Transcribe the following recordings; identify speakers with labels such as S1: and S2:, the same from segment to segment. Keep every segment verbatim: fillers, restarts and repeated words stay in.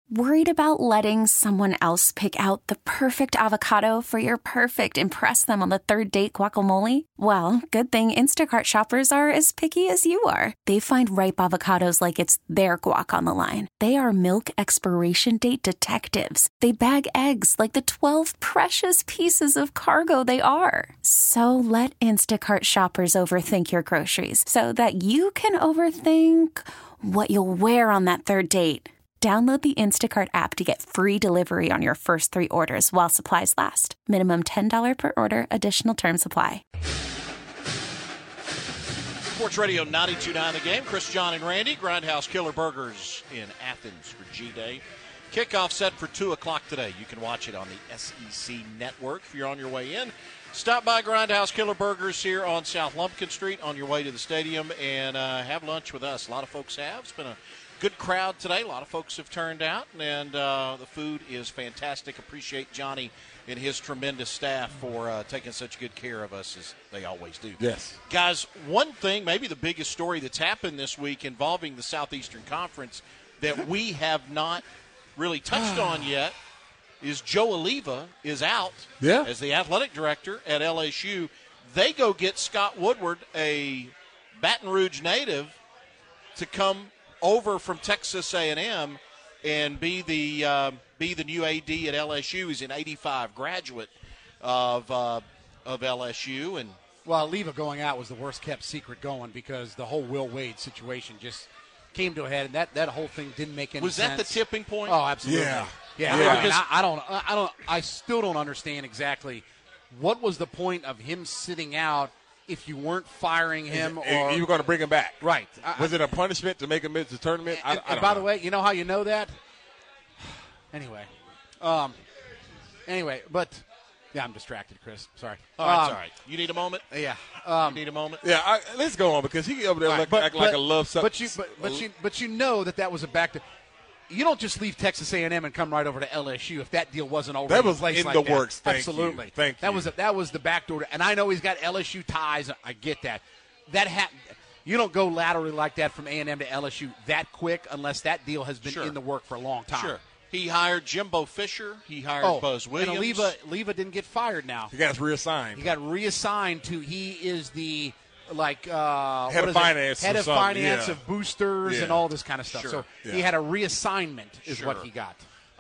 S1: Worried about letting someone else pick out the perfect avocado for your perfect impress them on the third date guacamole? Well, good thing Instacart shoppers are as picky as you are. They find ripe avocados like it's their guac on the line. They are milk expiration date detectives. They bag eggs like the twelve precious pieces of cargo they are. So let Instacart shoppers overthink your groceries so that you can overthink what you'll wear on that third date. Download the Instacart app to get free delivery on your first three orders while supplies last. Minimum ten dollars per order. Additional terms apply.
S2: Sports Radio ninety-two point nine The Game. Chris, John, and Randy. Grindhouse Killer Burgers in Athens for G-Day. Kickoff set for two o'clock today. You can watch it on the S E C Network if you're on your way in. Stop by Grindhouse Killer Burgers here on South Lumpkin Street on your way to the stadium and uh, have lunch with us. A lot of folks have. It's been a good crowd today. A lot of folks have turned out, and uh, the food is fantastic. Appreciate Johnny and his tremendous staff for uh, taking such good care of us, as they always do.
S3: Yes.
S2: Guys, one thing, maybe the biggest story that's happened this week involving the Southeastern Conference that we have not really touched on yet is Joe Oliva is out
S3: yeah.
S2: as the athletic director at L S U. They go get Scott Woodward, a Baton Rouge native, to come over from Texas A and M and be the uh, be the new A D at L S U. He's an eighty-five graduate of uh, of L S U. And
S4: well, Oliva going out was the worst kept secret going because the whole Will Wade situation just came to a head, and that, that whole thing didn't make any
S2: was
S4: sense.
S2: Was that the tipping point?
S4: Oh, absolutely.
S3: Yeah,
S4: yeah.
S3: yeah.
S4: I, mean, I, I don't, I don't, I still don't understand exactly what was the point of him sitting out. If you weren't firing him, or
S3: you were going to bring him back,
S4: right?
S3: Was it a punishment to make him miss the tournament?
S4: And,
S3: I, I
S4: and by
S3: know.
S4: the way, you know how you know that? Anyway, um, anyway, but yeah, I'm distracted, Chris. Sorry.
S2: All right,
S4: um,
S2: it's all right. You need a moment.
S4: Yeah, um,
S2: you need a moment.
S3: Yeah, I, let's go on because he over there
S4: right,
S3: like,
S4: but,
S3: acting like
S4: but,
S3: a love something.
S4: But you, but, but you, but you know that that was a back to. You don't just leave Texas A and M and come right over to L S U if that deal wasn't already
S3: that was
S4: in place
S3: in
S4: like
S3: the
S4: that.
S3: works. Thank
S4: Absolutely,
S3: you. Thank
S4: that
S3: you.
S4: was a, that was the back door. And I know he's got L S U ties. I get that. That ha- you don't go laterally like that from A and M to L S U that quick unless that deal has been
S2: Sure.
S4: in the work for a long time.
S2: Sure. He hired Jimbo Fisher. He hired
S4: oh,
S2: Buzz Williams.
S4: And Oliva, Oliva didn't get fired now.
S3: He got reassigned.
S4: He got reassigned to. He is the like uh,
S3: head
S4: what
S3: of
S4: is
S3: finance,
S4: it? head
S3: or
S4: of
S3: something.
S4: finance
S3: yeah.
S4: of boosters
S3: yeah.
S4: and all this kind of stuff.
S2: Sure.
S4: So
S3: yeah.
S4: he had a reassignment, is
S2: Sure.
S4: what he got.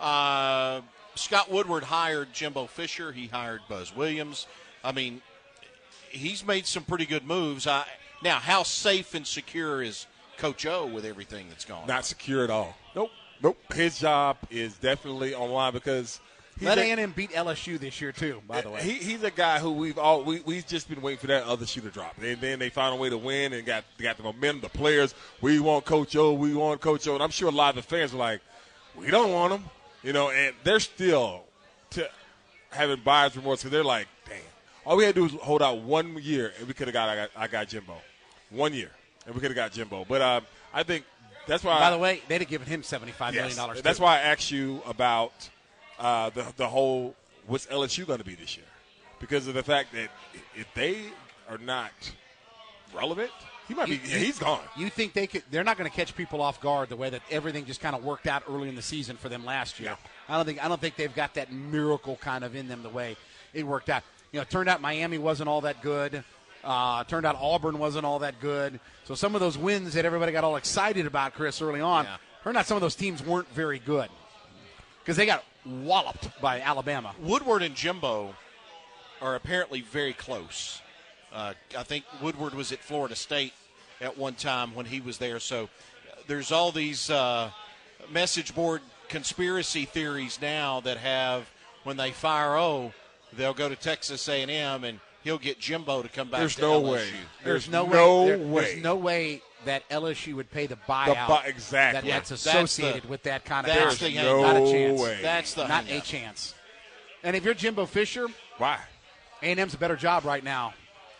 S2: Uh, Scott Woodward hired Jimbo Fisher. He hired Buzz Williams. I mean, he's made some pretty good moves. I, now, how safe and secure is Coach O with everything that's going on?
S3: Not secure at all. Nope. Nope. His job is definitely on line because he's
S4: Let
S3: a,
S4: A and M beat L S U this year too. By the way,
S3: he, he's a guy who we've all we we've just been waiting for that other shoe to drop, and then they found a way to win and got got the momentum, the players. We want Coach O. We want Coach O. And I'm sure a lot of the fans were like, we don't want him, you know. And they're still to having buyer's remorse because they're like, damn. All we had to do was hold out one year, and we could have got I, got I got Jimbo, one year, and we could have got Jimbo. But uh, I think. That's why.
S4: By
S3: I,
S4: the way, they'd have given him seventy-five
S3: yes,
S4: million dollars.
S3: That's why I asked you about uh, the the whole what's L S U going to be this year, because of the fact that if they are not relevant, he might be.
S4: You-
S3: Yeah, he's gone.
S4: You think they could? They're not going to catch people off guard the way that everything just kind of worked out early in the season for them last year. I don't think. I don't think they've got that miracle kind of in them the way it worked out. You know, it turned out Miami wasn't all that good. Uh, turned out Auburn wasn't all that good. So some of those wins that everybody got all excited about, Chris, early on,
S2: Yeah.
S4: turned out some of those teams weren't very good because they got walloped by Alabama.
S2: Woodward and Jimbo are apparently very close. Uh, I think Woodward was at Florida State at one time when he was there. So uh, there's all these uh, message board conspiracy theories now that have when they fire O, they'll go to Texas A and M and he'll get Jimbo to come back
S3: There's
S2: to
S3: no
S2: L S U.
S3: way.
S4: There's,
S3: There's
S4: no,
S3: no
S4: way, there-
S3: way.
S4: There's no way that L S U would pay the buyout
S3: The bu- exactly.
S4: that, that's
S2: That's
S4: associated
S2: the-
S4: with that kind of
S2: that's
S4: action.
S2: the
S3: no
S4: Not a chance.
S3: way.
S2: That's the
S4: Not
S2: hang-up.
S4: a chance. And if you're Jimbo Fisher,
S3: Why?
S4: A and M's a better job right now.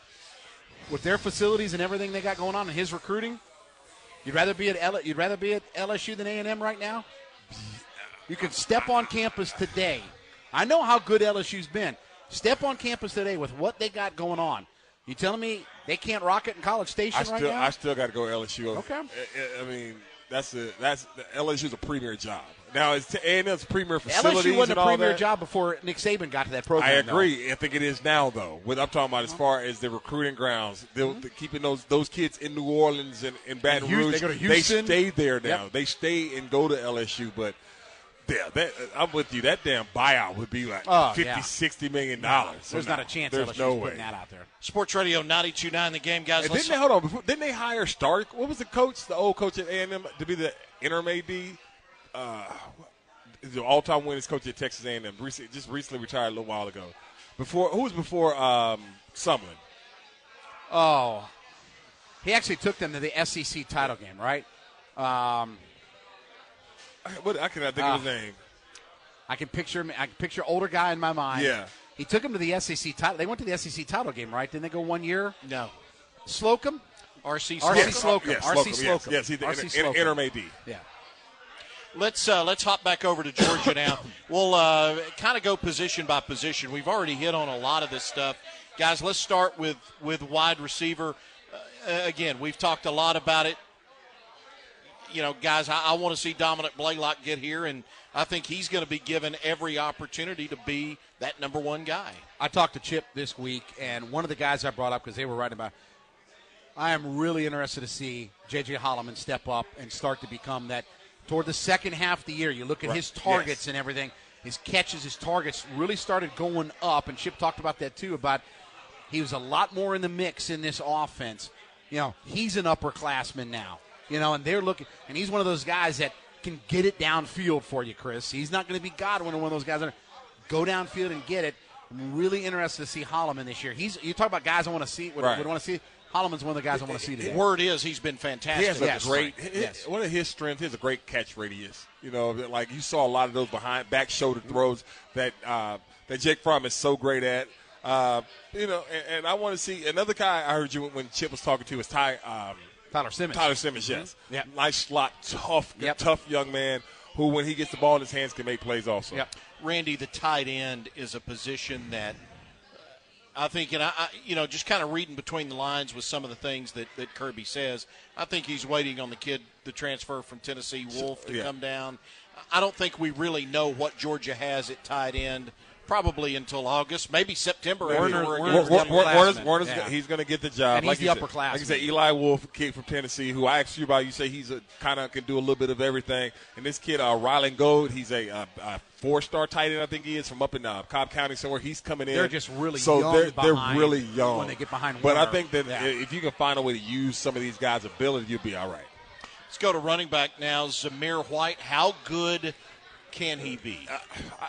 S4: With their facilities and everything they got going on and his recruiting, you'd rather be at L- you'd rather be at L S U than A and M right now? You can step on campus today. I know how good L S U's been. Step on campus today with what they got going on. You telling me they can't rock it in College Station
S3: I still,
S4: right now?
S3: I still got to go L S U.
S4: Okay.
S3: I, I mean, that's a that's L S U's a premier job. Now it's A and M's premier facilities.
S4: L S U wasn't
S3: and
S4: a
S3: all
S4: premier
S3: that.
S4: job before Nick Saban got to that program.
S3: I agree.
S4: Though.
S3: I think it is now, though. What I'm talking about as far as the recruiting grounds, mm-hmm. keeping those those kids in New Orleans and, and Baton
S4: and Houston,
S3: Rouge.
S4: They go to Houston.
S3: They stay there now.
S4: Yep.
S3: They stay and go to L S U, but. Yeah, that, I'm with you. That damn buyout would be like
S4: oh,
S3: fifty,
S4: yeah.
S3: sixty million dollars.
S4: No, there's
S3: so
S4: not
S3: no,
S4: a chance
S3: there's
S4: L S U's
S3: no
S4: putting
S3: way.
S4: that out there.
S2: Sports Radio ninety-two point nine The Game, guys.
S3: And
S2: Let's
S3: didn't they hold on? Before, didn't they hire Stark? What was the coach, the old coach at A and M, to be the interim A D? Uh, the all-time winners coach at Texas A and M. Recently, just recently retired a little while ago. Before who was before um, Sumlin?
S4: Oh, he actually took them to the S E C title game, right? Um,
S3: I, what, I cannot think uh, of his name.
S4: I can picture him. I can picture older guy in my mind.
S3: Yeah.
S4: He took him to the S E C title. They went to the S E C title game, right? Didn't they go one year?
S2: No.
S4: Slocum?
S2: R C
S4: R C
S2: Slocum.
S4: Slocum.
S3: Yes,
S4: R C
S3: Slocum.
S4: Slocum.
S3: Yes, yes he's the
S4: R C
S3: inter,
S4: Slocum.
S3: interim A D.
S4: Yeah.
S2: Let's uh, let's hop back over to Georgia now. We'll uh, kind of go position by position. We've already hit on a lot of this stuff, guys. Let's start with with wide receiver. Uh, again, we've talked a lot about it. You know, guys, I, I want to see Dominic Blaylock get here, and I think he's going to be given every opportunity to be that number one guy.
S4: I talked to Chip this week, and one of the guys I brought up because they were writing about. I am really interested to see J J Holloman step up and start to become that. Toward the second half of the year, you look at
S3: right.
S4: his targets
S3: yes.
S4: and everything, his catches, his targets really started going up, and Chip talked about that too, about he was a lot more in the mix in this offense. You know, he's an upperclassman now, you know, and they're looking, and he's one of those guys that can get it downfield for you, Chris. He's not going to be Godwin or one of those guys that are, go downfield and get it. I'm really interested to see Holloman this year. He's You talk about guys I want to see, would,
S3: right.
S4: would want to see. Holloman's one of the guys I want to see today.
S2: Word is he's been fantastic.
S3: He has a
S4: yes.
S3: great,
S4: Right.
S3: his,
S4: yes.
S3: one of his strengths, he has a great catch radius. You know, like you saw a lot of those behind back shoulder throws that uh, that Jake Fromm is so great at. Uh, you know, and, and I want to see another guy I heard you when Chip was talking to was Ty um,
S4: Tyler Simmons.
S3: Tyler Simmons, yes.
S4: Mm-hmm. Yep.
S3: Nice slot, tough,
S4: Yep.
S3: tough young man who, when he gets the ball in his hands, can make plays also.
S4: Yep.
S2: Randy, the tight end is a position that I think, and I, I you know, just kind of reading between the lines with some of the things that, that Kirby says, I think he's waiting on the kid, the transfer from Tennessee, Wolf, to
S3: yeah.
S2: come down. I don't think we really know what Georgia has at tight end. Probably until August, maybe September.
S4: Werner-
S2: Warner,
S4: Werner's
S3: Warner,
S4: the
S3: Warner's,
S4: upperclassman.
S3: Warner's
S4: Yeah.
S3: he's going to get the job.
S4: And
S3: like
S4: he's
S3: you
S4: the
S3: said.
S4: upperclassman.
S3: Like you said, Eli Wolf, kid from Tennessee, who I asked you about. You say he's a kind of can do a little bit of everything. And this kid, uh, Rylan Gold, he's a, a, a four-star tight end, I think he is, from up in uh, Cobb County somewhere. He's coming in.
S4: They're just really
S3: so
S4: young
S3: they're, they're
S4: behind
S3: really young
S4: when they get behind
S3: But I
S4: Warner.
S3: think that
S4: Yeah.
S3: if you can find a way to use some of these guys' ability, you'll be all right.
S2: Let's go to running back now. Zamir White, how good can he be?
S3: Uh, I,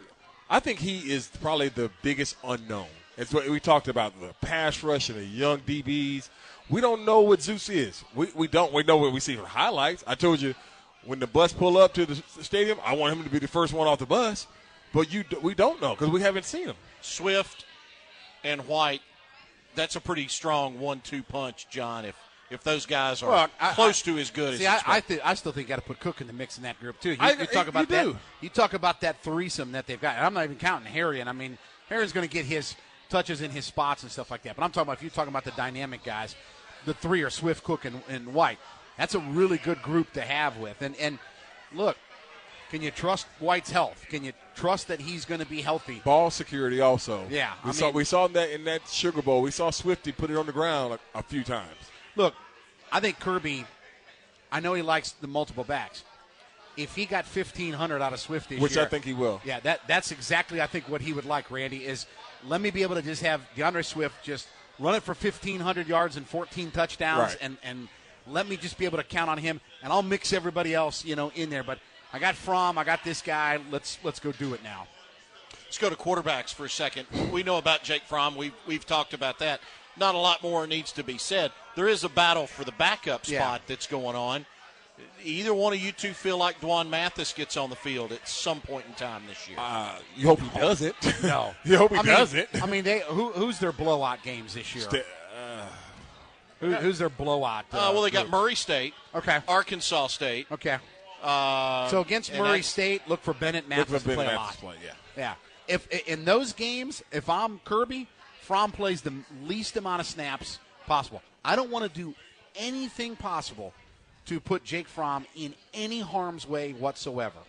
S3: I think he is probably the biggest unknown. It's what we talked about, the pass rush and the young D Bs. We don't know what Zeus is. We we don't. We know what we see from highlights. I told you, when the bus pull up to the stadium, I want him to be the first one off the bus. But you, we don't know because we haven't seen him.
S2: Swift and White, that's a pretty strong one two punch, John, if if those guys are
S4: Well, I-
S2: close
S4: I-
S2: to as good
S4: See,
S2: as
S4: I, I, th- I still think you got to put Cook in the mix in that group too. You,
S3: I-
S4: you talk about
S3: you
S4: that.
S3: do.
S4: You talk about that threesome that they've got. And I'm not even counting Harry. And I mean, Harry's going to get his touches in his spots and stuff like that. But I'm talking about if you're talking about the dynamic guys, the three are Swift, Cook, and, and White. That's a really good group to have with. And and look, can you trust White's health? Can you trust that he's going to be healthy?
S3: Ball security also.
S4: Yeah,
S3: we
S4: I
S3: saw
S4: mean-
S3: we saw that in that Sugar Bowl. We saw Swifty put it on the ground a, a few times.
S4: Look, I think Kirby, I know he likes the multiple backs. If he got fifteen hundred out of Swift this
S3: Which
S4: year,
S3: I think he will.
S4: Yeah, that that's exactly I think what he would like, Randy, is let me be able to just have DeAndre Swift just run it for fifteen hundred yards and fourteen touchdowns,
S3: Right.
S4: and, and let me just be able to count on him, and I'll mix everybody else, you know, in there. But I got Fromm, I got this guy. Let's let's go do it now.
S2: Let's go to quarterbacks for a second. We know about Jake Fromm. We've, we've talked about that. Not a lot more needs to be said. There is a battle for the backup spot
S4: Yeah.
S2: that's going on. Either one of you two feel like Dwan Mathis gets on the field at some point in time this year?
S3: Uh, you hope he does it.
S4: No,
S3: you hope he
S4: I mean,
S3: does it.
S4: I mean, they who, who's their blowout games this year?
S3: St- uh,
S4: Who, who's their blowout?
S2: Uh, well, they got
S4: group?
S2: Murray State,
S4: Okay.
S2: Arkansas State.
S4: Okay.
S2: Uh,
S4: So against
S2: and
S4: Murray
S2: that's-
S4: State, look for Bennett
S3: look
S4: Mathis
S3: for
S4: to play
S3: Ben
S4: a
S3: Mathis
S4: lot.
S3: play, yeah.
S4: Yeah. If in those games, if I'm Kirby, Fromm plays the least amount of snaps possible. I don't want to do anything possible to put Jake Fromm in any harm's way whatsoever.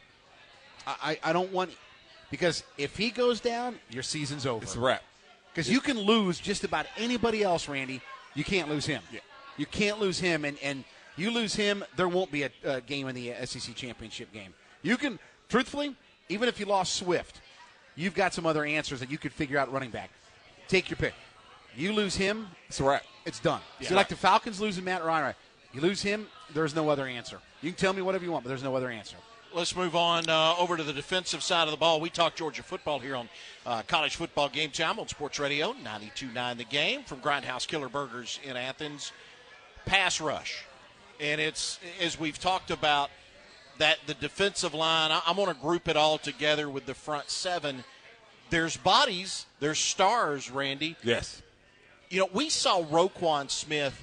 S4: I, I, I don't want – because if he goes down, your season's over.
S3: It's a wrap.
S4: Because you can lose just about anybody else, Randy. You can't lose him.
S3: Yeah.
S4: You can't lose him, and, and you lose him, there won't be a, a game in the S E C championship game. You can – truthfully, even if you lost Swift, you've got some other answers that you could figure out running back. Take your pick. You lose him,
S3: it's a wrap.
S4: It's done.
S3: Yeah.
S4: So like the Falcons losing Matt Ryan, you lose him, there's no other answer. You can tell me whatever you want, but there's no other answer.
S2: Let's move on uh, over to the defensive side of the ball. We talk Georgia football here on uh, College Football Game Time on Sports Radio ninety-two point nine The Game from Grindhouse Killer Burgers in Athens. Pass rush. And it's, as we've talked about, that the defensive line, I, I'm going to group it all together with the front seven. There's bodies, there's stars, Randy.
S3: Yes.
S2: You know, we saw Roquan Smith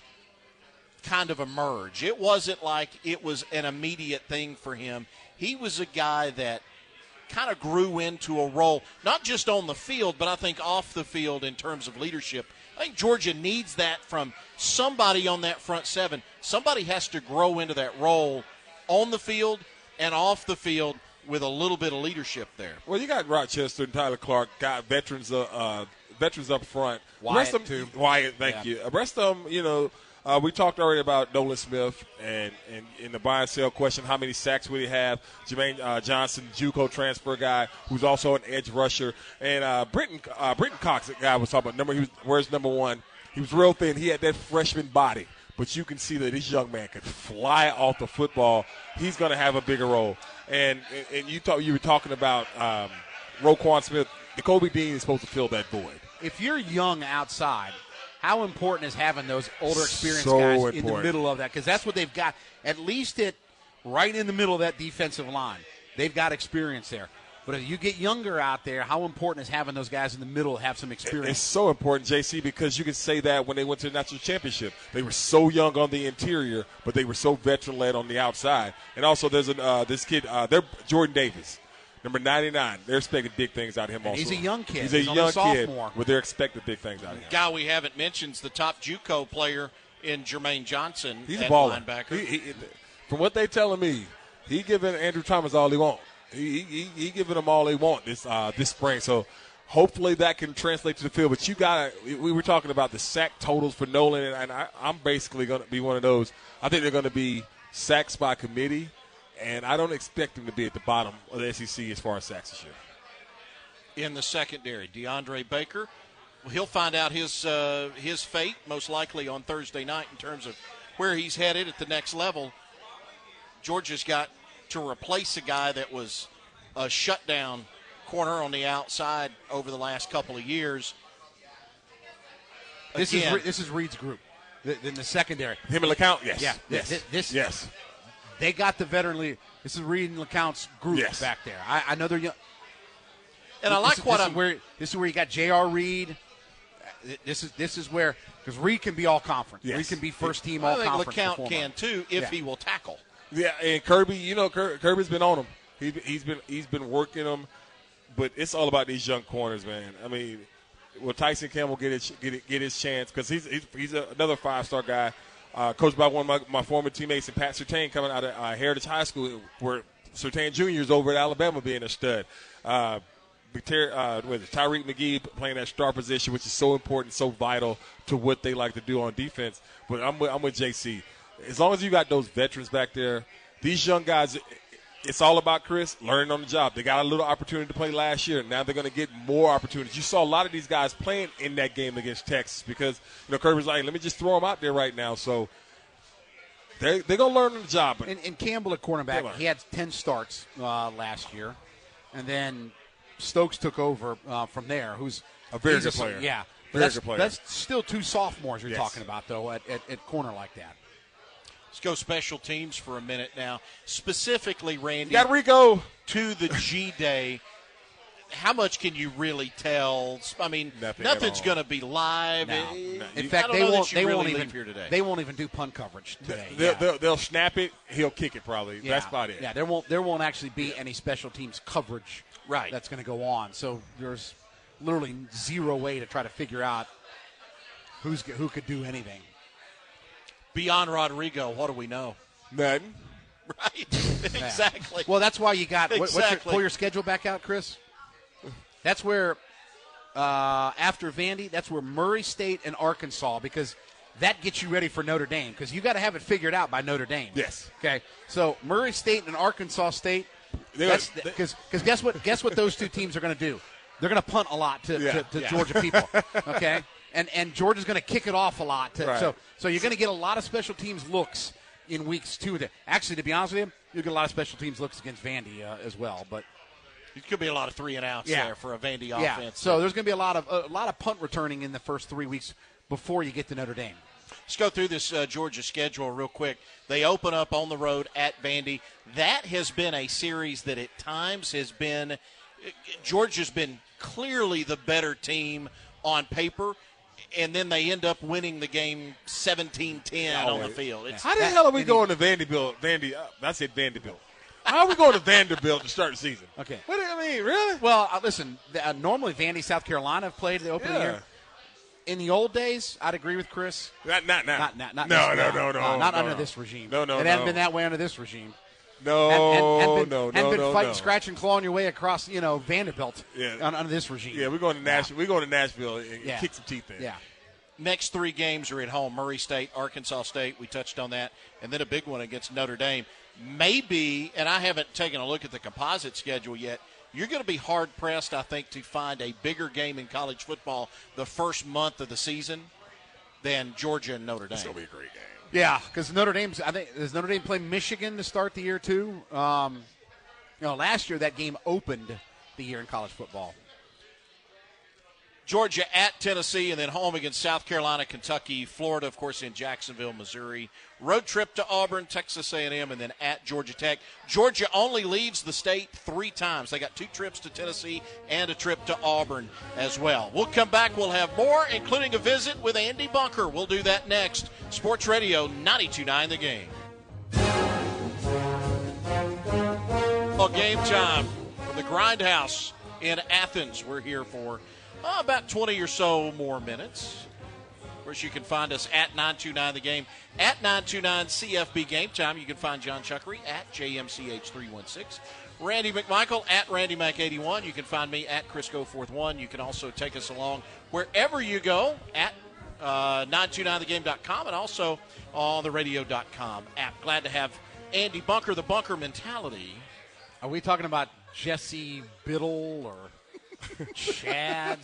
S2: kind of emerge. It wasn't like it was an immediate thing for him. He was a guy that kind of grew into a role, not just on the field, but I think off the field in terms of leadership. I think Georgia needs that from somebody on that front seven. Somebody has to grow into that role on the field and off the field with a little bit of leadership there.
S3: Well, you got Rochester and Tyler Clark, got veterans uh, uh, veterans up front.
S4: Wyatt,
S3: rest of them,
S4: too.
S3: Wyatt, thank
S4: Yeah.
S3: you. The rest of them, you know, uh, we talked already about Nolan Smith and, and in the buy and sell question, how many sacks would he have? Jermaine uh, Johnson, JUCO transfer guy, who's also an edge rusher. And uh, Britton, uh, Britton Cox, the guy was talking about, number, he was, where's number one? He was real thin. He had that freshman body. But you can see that this young man could fly off the football. He's going to have a bigger role. And and you talk, you were talking about um, Roquan Smith. Nakobe Dean is supposed to fill that void.
S4: If you're young outside, how important is having those older, experienced
S3: So
S4: guys
S3: important.
S4: in the middle of that? Because that's what they've got, at least at right in the middle of that defensive line. They've got experience there. But if you get younger out there, how important is having those guys in the middle have some experience?
S3: It's so important, J C, because you can say that when they went to the national championship. They were so young on the interior, but they were so veteran-led on the outside. And also there's a, uh, this kid, uh, they're Jordan Davis, number ninety-nine. They're expecting big things out of him
S4: And
S3: also.
S4: he's a young kid.
S3: He's a
S4: He's only
S3: young
S4: a
S3: kid,
S4: sophomore.
S3: but they're expecting big things out of him.
S2: Guy we haven't mentioned is the top JUCO player in Jermaine Johnson
S3: He's a
S2: at
S3: baller.
S2: linebacker.
S3: He, he, from what they telling me, he giving Andrew Thomas all he wants. He, he, he giving them all they want this uh, this spring. So hopefully that can translate to the field. But you got to – we were talking about the sack totals for Nolan, and, and I, I'm basically going to be one of those. I think they're going to be sacks by committee, and I don't expect them to be at the bottom of the S E C as far as sacks this year.
S2: In the secondary, DeAndre Baker. Well, he'll find out his uh, his fate most likely on Thursday night in terms of where he's headed at the next level. Georgia's got to replace a guy that was a shutdown corner on the outside over the last couple of years.
S4: This
S2: Again,
S4: is this is Reed's group in the secondary.
S3: Him and LeCount, yes.
S4: Yeah,
S3: yes.
S4: this, this
S3: yes.
S4: They got the veteran lead. This is Reed and LeCount's group
S3: Yes.
S4: back there. I, I know they're young.
S2: and I like
S4: this,
S2: what
S4: this
S2: I'm
S4: is where this is where you got J R. Reed. This is this is where because Reed can be all conference.
S3: Yes.
S4: Reed can be first team
S2: I
S4: all
S2: think
S4: conference.
S2: LeCount
S4: performer.
S2: can too if
S4: Yeah.
S2: he will tackle.
S3: Yeah, and Kirby, you know, Kir- Kirby's been on him. He, he's been he's been working them, but it's all about these young corners, man. I mean, will Tyson Campbell get his get, get his chance? Because he's he's, he's a, another five star guy, uh, coached by one of my, my former teammates, and Pat Surtain coming out of uh, Heritage High School, where Surtain Junior is over at Alabama being a stud. Uh, Uh, with Tyreek McGee playing that star position, which is so important, so vital to what they like to do on defense. But I'm with, I'm with J C. As long as you got those veterans back there, these young guys, it's all about, Chris, learning on the job. They got a little opportunity to play last year. Now they're going to get more opportunities. You saw a lot of these guys playing in that game against Texas because, you know, Kirby's like, let me just throw them out there right now. So they're, they're going to learn on the job. But
S4: And, and Campbell at cornerback, he had ten starts uh, last year, and then Stokes took over uh, from there. Who's
S3: A very
S4: he's
S3: good player.
S4: Yeah, But
S3: Very
S4: that's,
S3: good player.
S4: That's still two sophomores you're
S3: Yes.
S4: talking about, though, at, at, at corner like that.
S2: Let's go special teams for a minute now. Specifically, Randy,
S3: got Rico.
S2: to the G-Day, how much can you really tell? I mean,
S3: Nothing at
S2: nothing's
S3: all.
S2: going to be live.
S4: No.
S2: Eh,
S4: In
S2: I
S4: fact,
S2: don't
S4: they
S2: know that
S4: won't.
S2: you
S4: They
S2: really
S4: won't
S2: leave
S4: even.
S2: here today.
S4: They won't even do punt coverage today.
S3: They'll,
S4: yeah.
S3: they'll, they'll snap it. He'll kick it probably.
S4: Yeah.
S3: That's about it.
S4: Yeah, there won't. There won't actually be any special teams coverage.
S2: Right.
S4: That's going to go on. So there's literally zero way to try to figure out who's who could do anything.
S2: Beyond Rodrigo, what do we know?
S3: Nothing.
S2: Right. Exactly.
S4: Well, that's why you got. What, what's your,
S2: Exactly.
S4: pull your schedule back out, Chris. That's where uh, after Vandy, that's where Murray State and Arkansas, because that gets you ready for Notre Dame, because you got to have it figured out by Notre Dame.
S3: Yes.
S4: Okay. So Murray State and Arkansas State.
S3: They're
S4: That's
S3: gonna-
S4: because because guess what? Guess what those two teams are going to do? They're going to punt a lot to,
S3: Yeah.
S4: to, to
S3: Yeah.
S4: Georgia people. Okay. And and Georgia's going to kick it off a lot. To,
S3: Right.
S4: So so you're going to get a lot of special teams looks in weeks two. Actually, to be honest with you, you'll get a lot of special teams looks against Vandy uh, as well. But
S2: It could be a lot of three and outs
S4: Yeah.
S2: there for a Vandy
S4: yeah,
S2: offense.
S4: so there's going to be a lot of a lot of punt returning in the first three weeks before you get to Notre Dame.
S2: Let's go through this uh, Georgia schedule real quick. They open up on the road at Vandy. That has been a series that at times has been – Georgia's been clearly the better team on paper, and then they end up winning the game seventeen ten on the field. It's,
S3: How the
S4: That-
S3: hell are we
S4: and
S3: going to Vanderbilt? Vandy, uh, I said Vanderbilt. How are we going to Vanderbilt to start the season?
S4: Okay.
S3: What do you mean, really?
S4: Well, uh, listen, the, uh, normally Vandy, South Carolina have played the opening
S3: Yeah.
S4: year. In the old days, I'd agree with Chris.
S3: Not, not now.
S4: Not, not, not
S3: no,
S4: this-
S3: no, no, no,
S4: uh, not
S3: no,
S4: under
S3: no.
S4: this regime.
S3: No, no,
S4: It
S3: no.
S4: hasn't been that way under this regime.
S3: No,
S4: and, and, and been,
S3: no,
S4: and
S3: no,
S4: been
S3: no,
S4: fighting,
S3: no.
S4: scratch, and clawing your way across, you know, Vanderbilt
S3: Yeah.
S4: un- under this regime.
S3: Yeah, we're going to Nashville. We're going to Nashville and
S4: Yeah.
S3: kick some teeth in.
S4: Yeah.
S2: next three games are at home. Murray State, Arkansas State, we touched on that, and then a big one against Notre Dame. Maybe, and I haven't taken a look at the composite schedule yet, you're going to be hard-pressed, I think, to find a bigger game in college football the first month of the season than Georgia and Notre Dame.
S3: It's going to be a great game.
S4: Yeah, because Notre Dame's. I think does Notre Dame play Michigan to start the year too? Um, you know, last year that game opened the year in college football.
S2: Georgia at Tennessee, and then home against South Carolina, Kentucky, Florida, of course, in Jacksonville, Missouri. Road trip to Auburn, Texas A and M, and then at Georgia Tech. Georgia only leaves the state three times. They got two trips to Tennessee and a trip to Auburn as well. We'll come back. We'll have more, including a visit with Andy Bunker. We'll do that next. Sports Radio ninety-two point nine The Game. Well, game time from the Grindhouse in Athens. We're here for uh, about twenty or so more minutes. Of course, you can find us at nine two nine The Game, at nine two nine C F B Game Time. You can find John Chuckery at J M C H three one six. Randy McMichael at Randy Mac eighty-one. You can find me at Crisco forty-one. You can also take us along wherever you go at uh, nine two nine the game dot com and also on the radio dot com app. Glad to have Andy Bunker, the Bunker Mentality.
S4: Are we talking about Jesse Biddle or Chad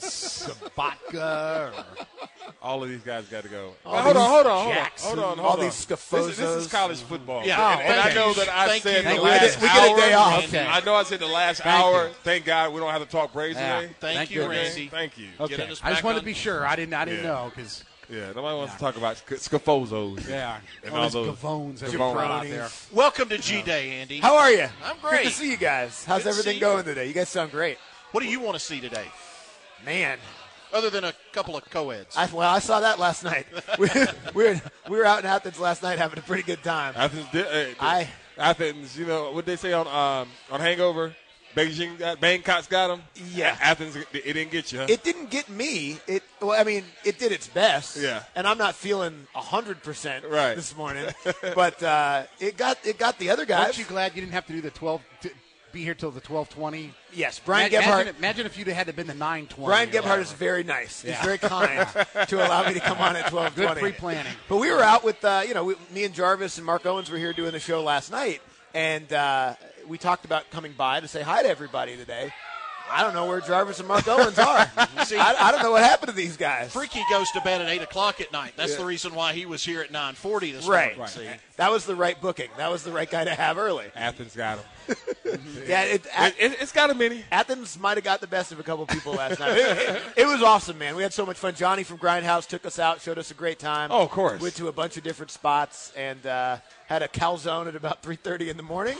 S4: Sabatka? Or
S3: All of these guys got to go.
S5: All
S3: hold,
S5: these
S3: on, hold on, hold on,
S4: Jackson,
S3: hold on, hold
S5: all
S3: on.
S5: these
S3: This, is- this is
S5: scafozos.
S3: college football.
S2: Yeah,
S3: and, and I
S2: thank
S3: know
S2: you.
S3: that I
S2: Thank
S3: said
S2: you.
S3: the
S2: We
S3: last
S5: get a- we get a
S3: hour.
S5: day off.
S3: and
S4: Okay.
S3: I know I said the last
S4: Thank
S3: hour.
S4: you.
S3: Thank God we don't have to talk Braves
S4: Yeah.
S3: today.
S2: Thank,
S4: Thank
S2: you,
S4: goodness.
S2: Randy.
S3: Thank you.
S4: Okay,
S2: Getting us
S4: I just
S2: back
S4: wanted
S2: on-
S4: to be sure. I didn't. I didn't
S3: Yeah.
S4: know because
S3: Yeah, nobody wants to talk about sc- scafozos.
S4: yeah,
S3: And
S4: all
S3: all
S4: those
S3: those
S4: gavones that we
S3: gavones.
S4: brought out there.
S2: Welcome to G Day, Andy.
S5: How are you?
S2: I'm
S5: Good
S2: great.
S5: to see you guys. How's
S2: Good to
S5: everything
S2: see you.
S5: going today? You guys sound great.
S2: What do you want to see today,
S5: Man,
S2: other than a couple of co-eds?
S5: I, well, I saw that last night. we, we, were, we were out in Athens last night having a pretty good time.
S3: Athens, did, uh,
S5: I-
S3: Athens, you know what they say on um, on Hangover? Beijing, got, Bangkok's got them.
S5: Yeah.
S3: Athens, it, it didn't get you. Huh?
S5: It didn't get me. It well, I mean, it did its best.
S3: Yeah.
S5: And I'm not feeling hundred percent
S3: Right.
S5: this morning, but uh, it got it got the other guys.
S4: Aren't you glad you didn't have to do the twelve? To be here till the twelve twenty.
S5: Yes, Brian
S4: Imagine,
S5: Gebhardt.
S4: imagine if you'd have had to been the nine twenty.
S5: Brian Gebhardt is very nice. He's
S4: Yeah.
S5: very kind to allow me to come on at twelve
S4: Good
S5: twenty.
S4: pre-planning.
S5: But we were out with, uh, you know, we, me and Jarvis and Mark Owens were here doing the show last night, and uh, we talked about coming by to say hi to everybody today. I don't know where Jarvis and Mark Owens are.
S2: See-
S5: I, I don't know what happened to these guys.
S2: Freaky goes to bed at eight o'clock at night. That's the reason why he was here at nine forty this
S5: Right.
S2: morning. See?
S5: That was the right booking. That was the right guy to have early.
S3: Athens got them.
S5: Yeah, it,
S3: It, it, it's got a mini.
S5: Athens might have got the best of a couple people last night. It, it- it was awesome, man. We had so much fun. Johnny from Grindhouse took us out, showed us a great time.
S3: Oh, of course.
S5: Went to a bunch of different spots and uh, had a calzone at about three thirty in the morning.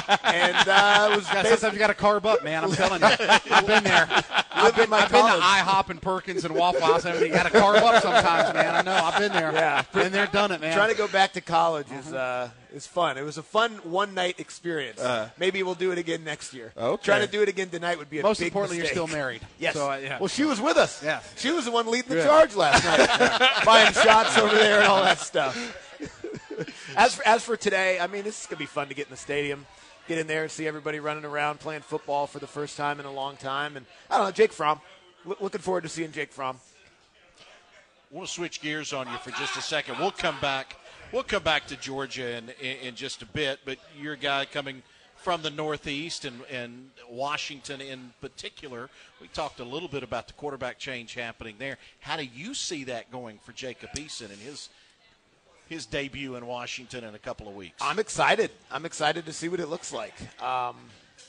S5: and uh, it was
S4: Yeah,
S5: basically
S4: sometimes you got to carb up, man. I'm telling you. I've been there. I've been,
S5: my
S4: I've been to
S5: college.
S4: IHOP and Perkins and Waffle House and everything. You got to carb up sometimes, man. I know. I've been there.
S5: Yeah.
S4: Been there, done it, man.
S5: trying to go back to college is uh, is fun. It was a fun one night experience.
S3: Uh,
S5: Maybe we'll do it again next year.
S3: Okay.
S5: Trying to do it again tonight would be a
S4: Most
S5: big
S4: importantly,
S5: mistake.
S4: you're still married.
S5: Yes.
S4: So, uh, yeah.
S5: Well, she was with us.
S4: Yes.
S5: She was the one leading the
S4: Good.
S5: charge last night, buying shots over there and all that stuff. As for, as for today, I mean, this is going to be fun to get in the stadium, get in there and see everybody running around playing football for the first time in a long time. And I don't know, Jake Fromm. L- looking forward to seeing Jake Fromm.
S2: We'll switch gears on you for just a second. We'll come back. We'll come back to Georgia in, in, in just a bit. But you're a guy coming from the Northeast and, and Washington in particular. We talked a little bit about the quarterback change happening there. How do you see that going for Jacob Eason and his his debut in Washington in a couple of weeks?
S5: I'm excited. I'm excited to see what it looks like. Um,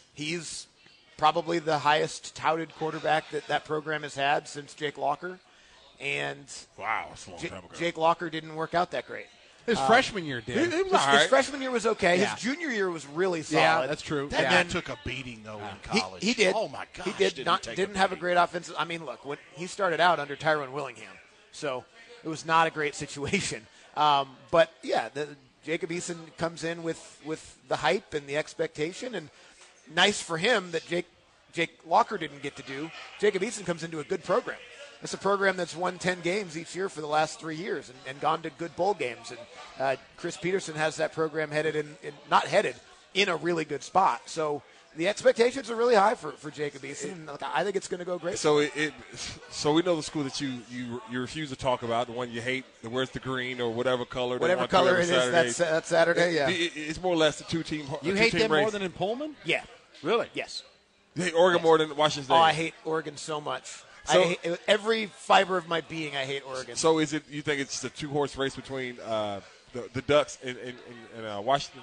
S5: he's probably the highest touted quarterback that that program has had since Jake Locker. And
S3: wow, that's a long
S5: J-
S3: time ago.
S5: Jake Locker didn't work out that great.
S4: His um, freshman year did.
S3: It, it was
S5: His,
S3: all
S5: his
S3: right.
S5: freshman year was okay.
S4: Yeah.
S5: His junior year was really solid.
S4: Yeah, that's true.
S2: That
S4: yeah.
S2: guy took a beating, though, in
S5: He,
S2: college.
S5: he did.
S2: Oh, my gosh.
S5: He did
S2: did
S5: not
S2: he take
S5: didn't
S2: a
S5: have a
S2: beating.
S5: great offensive. I mean, look, when he started out under Tyrone Willingham, so it was not a great situation. Um, but yeah, the, Jacob Eason comes in with, with the hype and the expectation, and nice for him that Jake Jake Locker didn't get to do. Jacob Eason comes into a good program. It's a program that's won ten games each year for the last three years and, and gone to good bowl games. And uh, Chris Peterson has that program headed in, in, not headed, in a really good spot. So the expectations are really high for, for Jacob Eason. And I think it's going to go great.
S3: So it, it, so we know the school that you, you you refuse to talk about, the one you hate, the where's the green or whatever color. they
S5: Whatever
S3: want
S5: color
S3: every
S5: it is,
S3: Saturday.
S5: that's, that's Saturday, yeah.
S3: It, it, it's more or less the two team.
S4: You
S3: two
S4: hate
S3: team
S4: them
S3: race.
S4: more than in Pullman?
S5: Yeah.
S4: Really?
S5: Yes.
S3: You hate Oregon
S5: Yes.
S3: more than Washington State.
S5: Oh, I hate Oregon so much.
S3: So-
S5: I hate, every fiber of my being, I hate Oregon.
S3: So is it? You think it's a two horse race between uh, the, the Ducks and, and, and uh, Washington?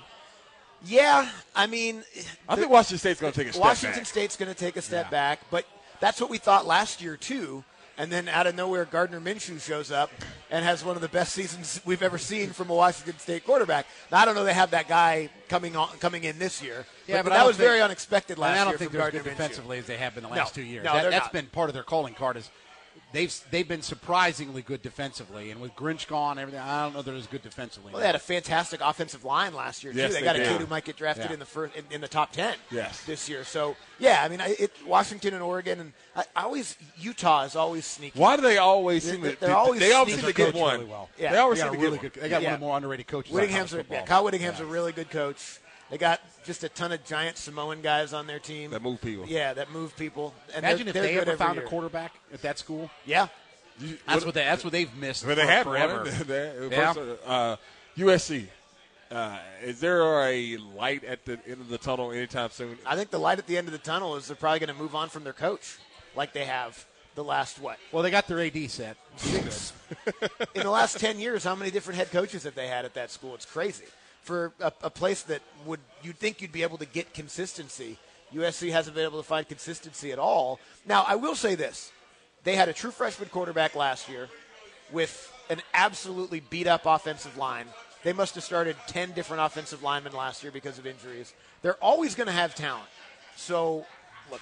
S5: Yeah, I mean,
S3: I
S5: the-
S3: think Washington State's going to take a step
S5: Washington
S3: back.
S5: State's going to take a step
S4: Yeah.
S5: back, but that's what we thought last year too. And then out of nowhere, Gardner Minshew shows up and has one of the best seasons we've ever seen from a Washington State quarterback. Now, I don't know they have that guy coming on coming in this year.
S4: Yeah,
S5: but,
S4: but I
S5: that
S4: don't
S5: was
S4: think-
S5: very unexpected
S4: And
S5: last
S4: I don't
S5: year
S4: think
S5: from
S4: they're as
S5: Gardner
S4: good
S5: Minshew.
S4: defensively as they have been the last
S5: No,
S4: two years.
S5: no,
S4: that,
S5: they're
S4: that's
S5: not.
S4: been part of their calling card. Is they've they've been surprisingly good defensively, and with Grinch gone, and everything. I don't know they're as good defensively.
S5: Well, they had a fantastic offensive line last year too.
S3: Yes,
S5: they
S3: they
S5: got a
S3: did.
S5: kid who might get drafted
S4: Yeah.
S5: in the first in, in the top ten
S3: Yes.
S5: this year. So yeah, I mean, I, it, Washington and Oregon, and I, I always Utah is always sneaky.
S3: Why do they always
S5: They're-
S3: seem to?
S5: they're always
S3: they always seem
S5: sneaky
S3: to get
S4: coach
S3: one.
S4: really well.
S5: Yeah.
S3: They always
S4: They
S3: seem
S4: got
S3: to
S4: a really
S3: get
S4: good.
S3: one.
S4: They got
S5: Yeah.
S4: one of the more underrated coaches. in
S5: Whittingham's
S4: college
S5: a, yeah,
S4: football.
S5: Kyle Whittingham's
S4: Yeah.
S5: a really good coach. They got just a ton of giant Samoan guys on their team
S3: That move people.
S5: Yeah, that move people. And
S4: Imagine
S5: they're,
S4: if
S5: they're
S4: they
S5: good
S4: ever
S5: every
S4: found
S5: year.
S4: a quarterback at that school.
S5: Yeah,
S3: You-
S4: That's what they. That's what they've missed.
S3: But they
S4: for
S3: had
S4: forever.
S3: one. They-
S4: Yeah.
S3: first, uh, U S C. Uh, is there a light at the end of the tunnel anytime soon?
S5: I think the light at the end of the tunnel is they're probably going to move on from their coach, like they have the last what
S4: Well, they got their A D set.
S5: six. In the last ten years, how many different head coaches have they had at that school? It's crazy. For a, a place that would you'd think you'd be able to get consistency, U S C hasn't been able to find consistency at all. Now, I will say this: they had a true freshman quarterback last year with an absolutely beat up offensive line. They must have started ten different offensive linemen last year because of injuries. They're always going to have talent. So, look,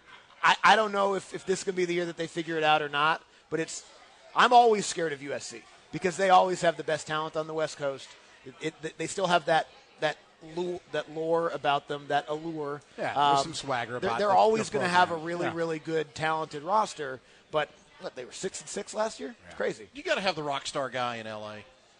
S5: I, I, I don't know if, if this is going to be the year that they figure it out or not, but it's I'm always scared of U S C because they always have the best talent on the West Coast. It, it, they still have that that lure, that lore about them, that allure.
S4: Yeah,
S5: Um,
S4: there's some swagger
S5: They're,
S4: about
S5: they're
S4: the-
S5: always
S4: the
S5: going to have a
S4: program.
S5: really,
S4: Yeah.
S5: really good, talented roster. But what, they were six and six last year. It's crazy.
S2: You got to have the rock star guy in L A.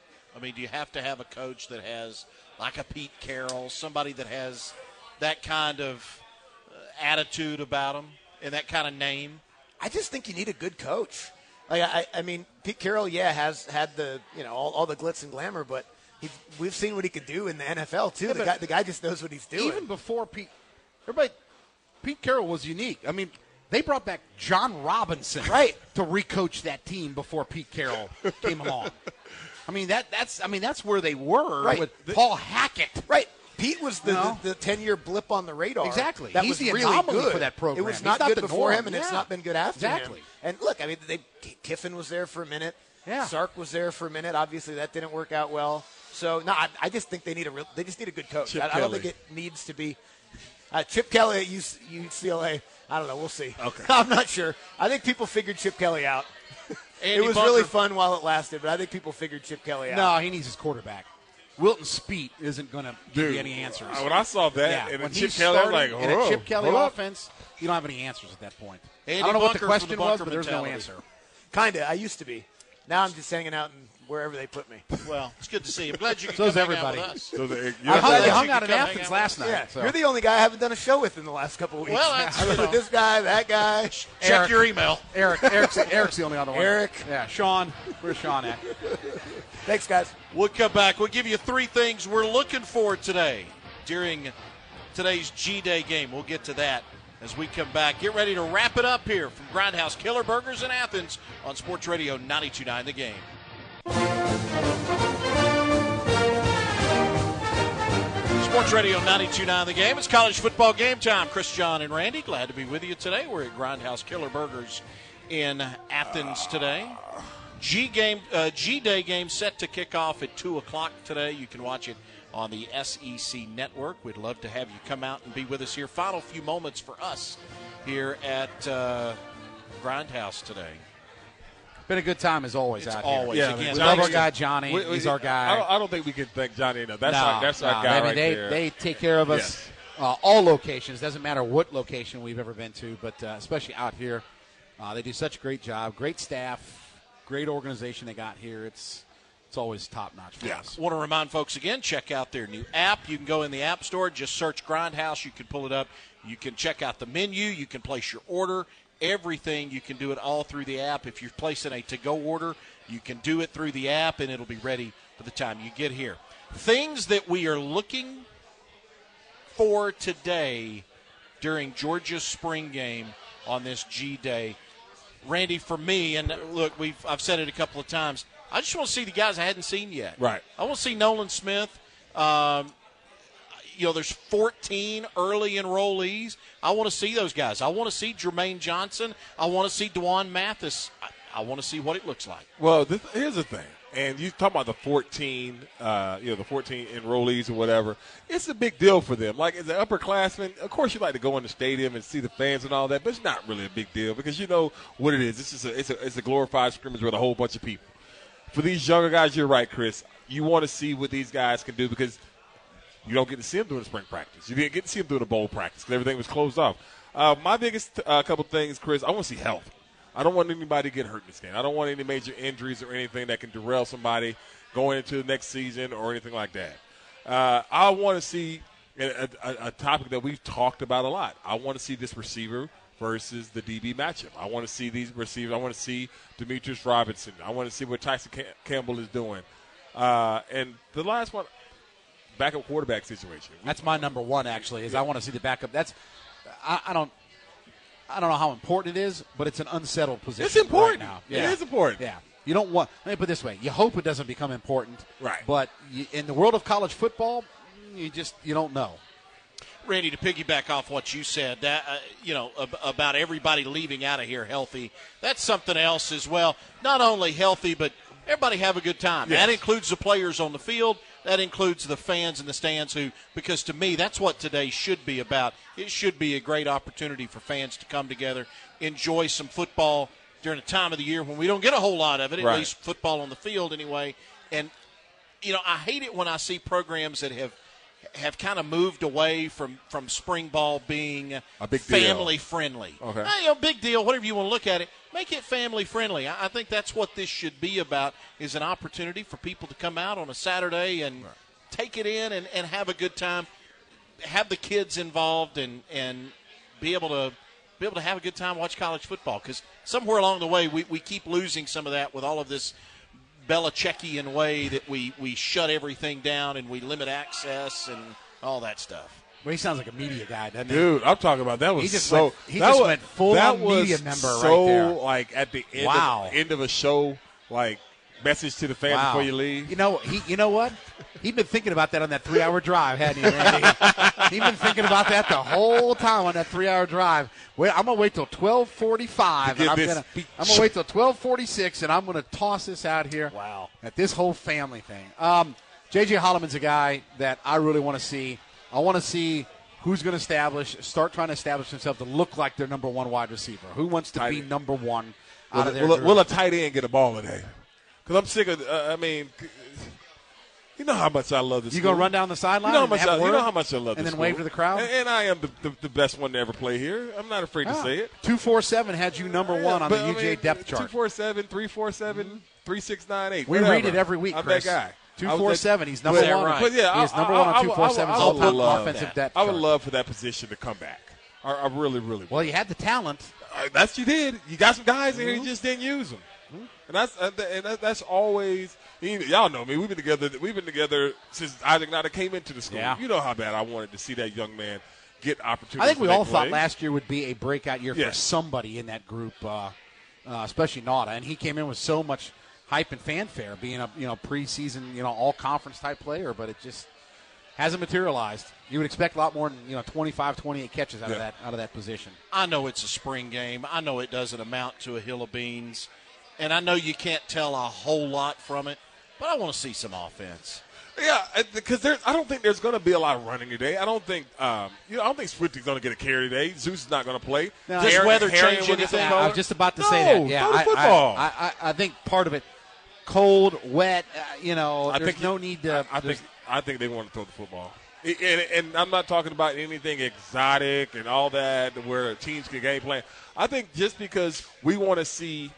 S2: I mean, do you have to have a coach that has like a Pete Carroll, somebody that has that kind of uh, attitude about him and that kind of name?
S5: I just think you need a good coach. Like I, I mean, Pete Carroll, yeah, has had the you know all, all the glitz and glamour, but he, we've seen what he could do in the N F L too.
S4: Yeah,
S5: the
S4: but
S5: guy, the guy just knows what he's doing.
S4: Even before Pete, everybody, Pete Carroll was unique. I mean, they brought back John Robinson
S5: Right.
S4: to recoach that team before Pete Carroll came along. I mean that that's I mean that's where they were
S5: Right.
S4: with Paul Hackett.
S5: Right. Pete was the,
S4: You know?
S5: the, the ten-year blip on the radar.
S4: Exactly.
S5: That
S4: He's
S5: was
S4: the
S5: really
S4: anomaly
S5: good
S4: for that program.
S5: It was
S4: He's
S5: not
S4: not
S5: good
S4: the
S5: before
S4: norm.
S5: him, and it's
S4: Yeah.
S5: not been good after
S4: Exactly.
S5: him. And look, I mean, they, Kiffin was there for a minute.
S4: Yeah.
S5: Sark was there for a minute. Obviously, that didn't work out well. So, no, I, I just think they need a real, they just need a good coach.
S3: Chip
S5: I, I don't
S3: Kelly.
S5: think it needs to be uh, Chip Kelly at U C L A. I don't know. We'll see.
S3: Okay.
S5: I'm not sure. I think people figured Chip Kelly out.
S2: Andy
S5: it was
S2: Bunker,
S5: really fun while it lasted, but I think people figured Chip Kelly out.
S4: No, he needs his quarterback. Wilton Speet isn't going to give
S3: Dude,
S4: you any answers.
S3: uh, When I saw that
S4: yeah,
S3: and
S4: when
S3: then Chip
S4: he's
S3: Kelly, I was
S4: starting
S3: like,
S4: in a
S3: whoa,
S4: Chip Kelly
S3: hold up.
S4: offense, you don't have any answers at that point.
S2: Andy
S4: I don't know what the
S2: Bunker from
S4: question
S2: the
S4: was,
S2: Bunker
S4: but there's no
S2: mentality.
S4: answer.
S5: Kind of. I used to be. Now I'm just hanging out in wherever they put me.
S2: Well, it's good to see you. I'm glad you could
S4: So is
S2: come hang
S4: everybody.
S2: out with us.
S3: So the,
S4: I
S3: you're
S4: hung,
S2: glad
S4: I
S2: you
S4: hung
S2: could
S4: out in
S2: come hang
S4: Athens
S2: out
S4: last
S2: with
S4: night.
S5: Yeah,
S4: so.
S5: you're the only guy I haven't done a show with in the last couple of weeks.
S2: Well, that's,
S5: I've been
S2: you
S5: with
S2: know.
S5: this guy, that guy.
S2: Check
S4: Eric.
S2: your email.
S4: Eric, Eric's, Eric's the only other one.
S5: Eric.
S4: Yeah, Sean. Where's Sean at?
S5: Thanks, guys.
S2: We'll come back. We'll give you three things we're looking for today during today's G-Day game. We'll get to that as we come back. Get ready to wrap it up here from Grindhouse Killer Burgers in Athens on Sports Radio ninety-two point nine The Game. Sports Radio ninety-two point nine The Game. It's college football game time. Chris, John, and Randy, glad to be with you today. We're at Grindhouse Killer Burgers in Athens today. G game, uh, G-Day game set to kick off at two o'clock today. You can watch it on the S E C Network. We'd love to have you come out and be with us here. Final few moments for us here at uh, Grindhouse today.
S4: Been a good time as always
S2: It's
S4: out
S2: always.
S4: here.
S3: Yeah,
S4: We
S3: man,
S4: love our
S3: Johnny's-
S4: guy Johnny.
S3: We- we-
S4: He's our
S3: I
S4: guy.
S3: don't, I don't think we can thank Johnny enough. That's
S4: no,
S3: our that's our
S4: no.
S3: guy
S4: I mean,
S3: right
S4: they,
S3: there.
S4: They take care of us.
S3: Yes.
S4: Uh, all locations. Doesn't matter what location we've ever been to, but uh, especially out here, uh, they do such a great job. Great staff, great organization they got here. It's it's always top notch for
S3: Yeah.
S4: us.
S2: I want to remind folks again, check out their new app. You can go in the App Store, just search Grindhouse. You can pull it up. You can check out the menu. You can place your order. Everything, you can do it all through the app. If you're placing a to-go order, you can do it through the app, and it'll be ready by the time you get here. Things that we are looking for today during Georgia's spring game on this G-Day. Randy, for me, and look, we've I've said it a couple of times, I just want to see the guys I hadn't seen yet.
S3: Right.
S2: I want to see Nolan Smith. Um, you know, there's fourteen early enrollees. I want to see those guys. I want to see Jermaine Johnson. I want to see Dwan Mathis. I, I want to see what it looks like.
S3: Well, this, here's the thing, and you talk about the fourteen, uh, you know, the fourteen enrollees or whatever. It's a big deal for them. Like as an upperclassman, of course you like to go in the stadium and see the fans and all that, but it's not really a big deal because you know what it is. It's just a, it's a, it's a glorified scrimmage with a whole bunch of people. For these younger guys, you're right, Chris. You want to see what these guys can do because you don't get to see them doing spring practice. You didn't get to see them doing a bowl practice because everything was closed off. Uh, my biggest uh, couple things, Chris, I want to see health. I don't want anybody to get hurt in this game. I don't want any major injuries or anything that can derail somebody going into the next season or anything like that. Uh, I want to see a, a, a topic that we've talked about a lot. I want to see this receiver versus the D B matchup. I want to see these receivers. I want to see Demetrius Robinson. I want to see what Tyson Cam- Campbell is doing. Uh, and the last one, backup quarterback situation.
S4: That's my number one, actually, is I want to see the backup. That's I, I don't I don't know how important it is, but it's an unsettled position.
S3: It's important.
S4: right now.
S3: It is important.
S4: Yeah. You don't want. Let me put it this way: you hope it doesn't become important,
S3: Right.
S4: But you, in the world of college football, you just you don't know.
S2: Randy, to piggyback off what you said, that uh, you know ab- about everybody leaving out of here healthy, that's something else as well. Not only healthy, but everybody have a good time.
S3: Yes.
S2: That includes the players on the field. That includes the fans in the stands who, because to me, that's what today should be about. It should be a great opportunity for fans to come together, enjoy some football during a time of the year when we don't get a whole lot of it, at
S3: Right.
S2: least football on the field anyway. And, you know, I hate it when I see programs that have have kind of moved away from, from spring ball being
S3: A big deal.
S2: family friendly.
S3: Okay.
S2: Uh, you know, big deal, whatever you want to look at it. Make it family friendly. I, I think that's what this should be about, is an opportunity for people to come out on a Saturday and
S3: Right.
S2: take it in and, and have a good time, have the kids involved, and, and be able to be able to have a good time, watch college football. Because somewhere along the way, we, we keep losing some of that with all of this Belichickian way that we, we shut everything down and we limit access and all that stuff.
S4: Well, he sounds like a media guy, doesn't he?
S3: Dude, I'm talking about that was
S4: He just
S3: so.
S4: went- he
S3: that
S4: just
S3: was,
S4: went full
S3: that
S4: on
S3: was
S4: media member right
S3: so,
S4: there.
S3: like at the end,
S4: Wow.
S3: of, end of a show, like message to the fans
S4: Wow.
S3: before you leave.
S4: You know, he. You know what? He'd been thinking about that on that three-hour drive, hadn't he, Randy? He'd been thinking about that the whole time on that three-hour drive. Wait, I'm gonna wait till twelve forty-five,
S3: To
S4: and
S3: get
S4: I'm
S3: this
S4: gonna.
S3: speech.
S4: I'm gonna wait till twelve forty-six, and I'm gonna toss this out here.
S2: Wow.
S4: At this whole family thing. Um, J J Holloman's a guy that I really want to see. I want to see who's going to establish, start trying to establish himself to look like their number one wide receiver. Who wants to
S3: Tight
S4: be
S3: end.
S4: number one
S3: Will,
S4: out of their
S3: will,
S4: group?
S3: will a tight end get a ball today? Because I'm sick of. Uh, I mean, you know how much I love this.
S4: You
S3: school.
S4: gonna run down the sideline?
S3: You know how
S4: and
S3: much.
S4: have
S3: I,
S4: a
S3: you
S4: word?
S3: know how much I love
S4: and
S3: this
S4: then wave
S3: school.
S4: to the crowd.
S3: And, and I am the, the, the best one to ever play here. I'm not afraid to say it.
S4: Two four seven had you number one on
S3: But,
S4: the
S3: I
S4: U J
S3: mean,
S4: depth
S3: Two
S4: chart.
S3: four seven, three four seven. three six nine eight.
S4: We
S3: whatever.
S4: read it every week,
S3: I'm
S4: Chris.
S3: that guy.
S4: two forty-seven. He's number
S2: that
S4: one.
S2: right?
S3: But yeah,
S4: he is
S3: I-
S4: number
S3: I-
S4: one
S3: I-
S4: on two forty-seven's
S3: I would
S4: all-time
S3: love
S4: offensive
S2: that.
S4: depth
S3: I would
S4: chart.
S3: love for that position to come back. I, I really, really would.
S4: Well, you had the talent.
S3: Uh, that's what you did. You got some guys in here,
S4: Mm-hmm.
S3: you just didn't use them. And that's uh, th- and that, that's always you- y'all know me. We've been together. We've been together since Isaac Nada came into the school.
S4: Yeah.
S3: You know how bad I wanted to see that young man get opportunities.
S4: I think we
S3: to
S4: all
S3: make
S4: thought
S3: plays.
S4: last year would be a breakout year for
S3: Yes.
S4: somebody in that group, uh, uh, especially Nauta, and he came in with so much hype and fanfare, being a you know preseason you know all conference type player, but it just hasn't materialized. You would expect a lot more than you know twenty-five, twenty-eight catches out
S3: Yeah.
S4: of that out of that position.
S2: I know it's a spring game. I know it doesn't amount to a hill of beans. And I know you can't tell a whole lot from it, but I want to see some offense.
S3: Yeah, because there's. I don't think there's going to be a lot of running today. I don't think. Um, you know, I don't think Swifty's going to get a carry today. Zeus is not going to play.
S4: No.
S2: Does
S3: Harry-
S2: weather
S3: Harry
S2: change
S3: will get
S2: anything?
S3: some
S4: I
S3: color.
S4: was just about to
S3: No,
S4: say that. Yeah,
S3: throw the
S4: I,
S3: football.
S4: I, I, I think part of it, cold, wet. Uh, you know,
S3: I
S4: there's
S3: think
S4: no need to.
S3: I, I think. I think they want to throw the football. And, and I'm not talking about anything exotic and all that where teams can game plan. I think just because we want to see.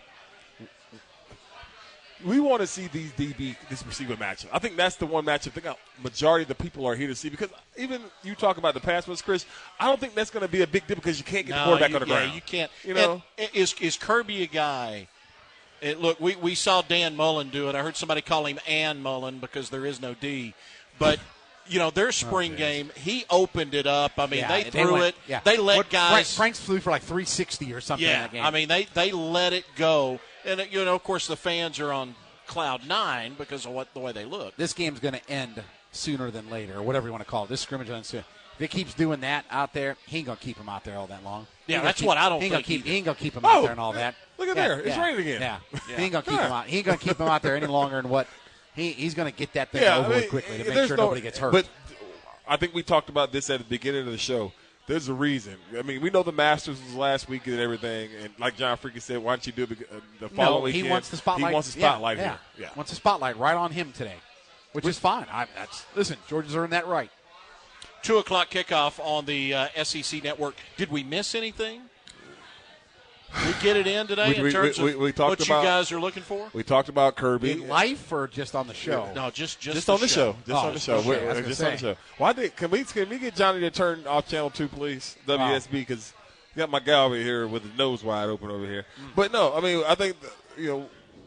S3: We want to see these D B, this receiver matchup. I think that's the one matchup. I think a majority of the people are here to see because even you talk about the pass rush, Chris. I don't think that's going to be a big deal because you can't get the quarterback
S2: you,
S3: on the
S2: yeah,
S3: ground.
S2: you can't.
S3: You know,
S2: And is is Kirby a guy? It, look, we, we saw Dan Mullen do it. I heard somebody call him Ann Mullen because there is no D. But, you know, their spring
S4: Oh,
S2: game, he opened it up. I mean,
S4: Yeah,
S2: they
S4: they
S2: threw
S4: went-
S2: it.
S4: yeah.
S2: They let
S4: What-
S2: guys.
S4: Frank, Franks flew for like three sixty or something in
S2: yeah,
S4: that game.
S2: I mean, they, they let it go. And, you know, of course, the fans are on cloud nine because of what the way they look.
S4: this game's going to end sooner than later, or whatever you want to call it. This scrimmage ends soon. If it keeps doing that out there, he ain't going to keep him out there all that long. He
S2: Yeah,
S4: ain't gonna
S2: that's
S4: keep-
S2: what I don't
S4: he ain't gonna
S2: think
S4: keep, He ain't going to keep him
S3: Oh,
S4: out there and all that.
S3: look at
S4: Yeah,
S3: there. It's
S4: yeah,
S3: raining again.
S4: Yeah.
S2: Yeah.
S4: He ain't going to keep him out. He ain't going to keep him out there any longer than what he, he's going to get that thing
S3: yeah,
S4: over
S3: I mean,
S4: with quickly to make
S3: there's
S4: sure
S3: no-
S4: nobody gets hurt.
S3: But I think we talked about this at the beginning of the show. There's a reason. I mean, we know the Masters was last week and everything, and like John Freaking said, why don't you do the, uh, the following
S4: no, he
S3: weekend?
S4: wants the spotlight.
S3: He wants the
S4: yeah,
S3: spotlight
S4: yeah,
S3: here. Yeah.
S4: Wants the spotlight right on him today, which is fine. I, that's listen, Georgia's earned that right.
S2: Two o'clock kickoff on the uh, S E C network. Did we miss anything? We get it in today
S3: We-
S2: in
S3: we-
S2: terms
S3: we-
S2: of
S3: we talked
S2: what
S3: about-
S2: you guys are looking for?
S3: We talked about Kirby.
S4: In life or just on the show?
S2: No, just just,
S3: Just on the show. Just
S4: Oh,
S3: on the show.
S4: okay,
S3: We're-
S4: I was
S3: we're
S4: gonna
S3: just on the
S4: say.
S3: show. Why did can we can we get Johnny to turn off channel two, please? W S B, because you got my guy over here with his nose wide open over here. But no, I mean I think you know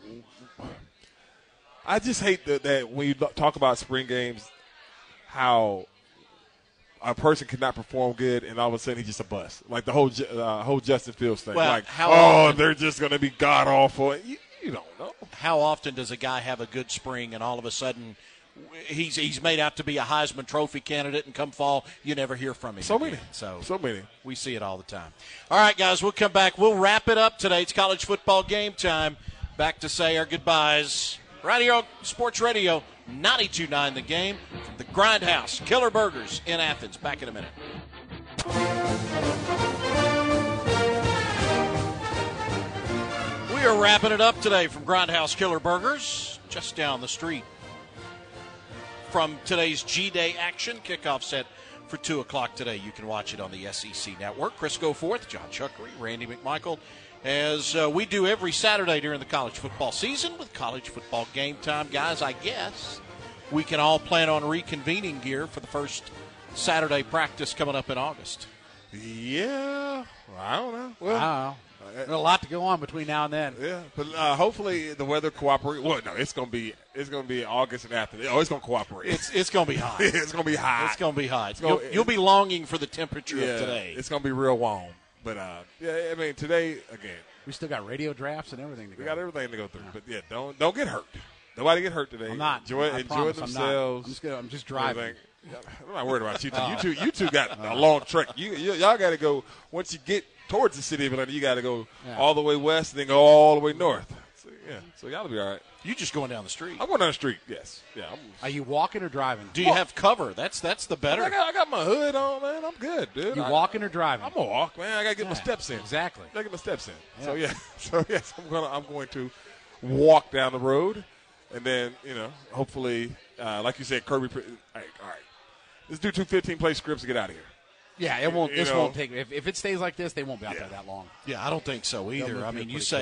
S3: I just hate that, that when you talk about spring games, how a person cannot perform good and all of a sudden he's just a bust. Like the whole Ju- uh, whole Justin Fields thing.
S2: Well,
S3: like
S2: how
S3: oh,
S2: often-
S3: they're just going to be god awful. You, you don't know.
S2: How often does a guy have a good spring and all of a sudden he's he's made out to be a Heisman Trophy candidate and come fall you never hear from him?
S3: So
S2: again.
S3: many.
S2: So
S3: So many.
S2: we see it all the time. All right, guys, we'll come back. We'll wrap it up today. It's college football game time. Back to say our goodbyes. Right here on Sports Radio, ninety-two point nine The Game from the Grindhouse, Killer Burgers in Athens. Back in a minute. We are wrapping it up today from Grindhouse Killer Burgers, just down the street from today's G-Day action. Kickoff set for two o'clock today. You can watch it on the S E C Network. Chris Goforth, John Chuckery, Randy McMichael, as uh, we do every Saturday during the college football season with college football game time. Guys, I guess we can all plan on reconvening here for the first Saturday practice coming up in August.
S3: Yeah, I don't know. Well,
S4: Wow. There's a lot to go on between now and then.
S3: yeah, but uh, hopefully the weather cooperates. Well, no, it's gonna be it's gonna be August and after. Oh, it's gonna cooperate.
S2: It's it's going to be hot.
S3: it's gonna be hot.
S2: It's going to be hot.
S3: gonna-
S2: You'll, you'll be longing for the temperature
S3: yeah,
S2: of today.
S3: It's gonna be real warm. But uh, yeah, I mean today again,
S4: We still got radio drafts and everything to go.
S3: we got everything to go through. But yeah, don't don't get hurt. Nobody get hurt today.
S4: I'm not.
S3: Enjoy
S4: I
S3: enjoy
S4: promise I'm not.
S3: themselves.
S4: I'm just, gonna, I'm just driving.
S3: Everything. I'm not worried about you two. You two, you two got a long trek. You, you y'all got to go once you get towards the city of Atlanta. You got to go
S4: Yeah.
S3: all the way west and then go all the way north. So, yeah, so y'all will be all right.
S2: You just going down the street.
S3: I'm going down the street. Yes, yeah. I'm,
S4: Are you walking or driving?
S2: Do you have cover? That's that's the
S3: I
S2: better.
S3: got, I got my hood on, man. I'm good, dude.
S4: You
S3: I,
S4: walking or driving?
S3: I'm gonna walk, man. I gotta get my
S4: Yeah,
S3: steps in.
S4: Exactly.
S3: I gotta get my steps in.
S4: Yeah.
S3: So yeah, so yes, I'm gonna I'm going to walk down the road, and then you know, hopefully, uh, like you said, Kirby. All right, all right. Let's do two fifteen play scripts and get out of here.
S4: Yeah, it won't.
S3: You
S4: This
S3: know.
S4: won't take. If, if it stays like this, they won't be out
S3: Yeah.
S4: there that long.
S2: Yeah, I don't think so either.
S4: move
S2: I
S4: here
S2: mean, you
S4: pretty
S2: say
S4: quick.